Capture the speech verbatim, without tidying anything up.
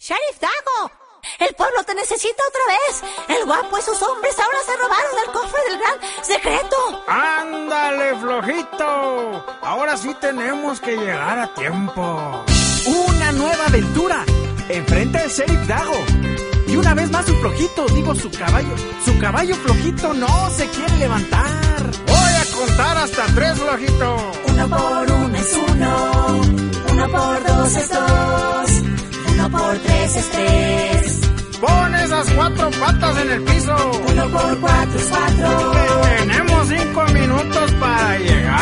¡Sheriff Dago! ¡El pueblo te necesita otra vez! ¡El guapo y sus hombres ahora se robaron el cofre del gran secreto! ¡Ándale, flojito! Ahora sí tenemos que llegar a tiempo. ¡Una nueva aventura! Enfrente al Sheriff Dago. Y una vez más su flojito, digo su caballo. Su caballo flojito no se quiere levantar. Voy a contar hasta tres, flojito. Uno por uno es uno. Uno por dos es dos. Uno por tres es tres. Pon esas cuatro patas en el piso. Uno por cuatro es cuatro. Tenemos cinco minutos para llegar.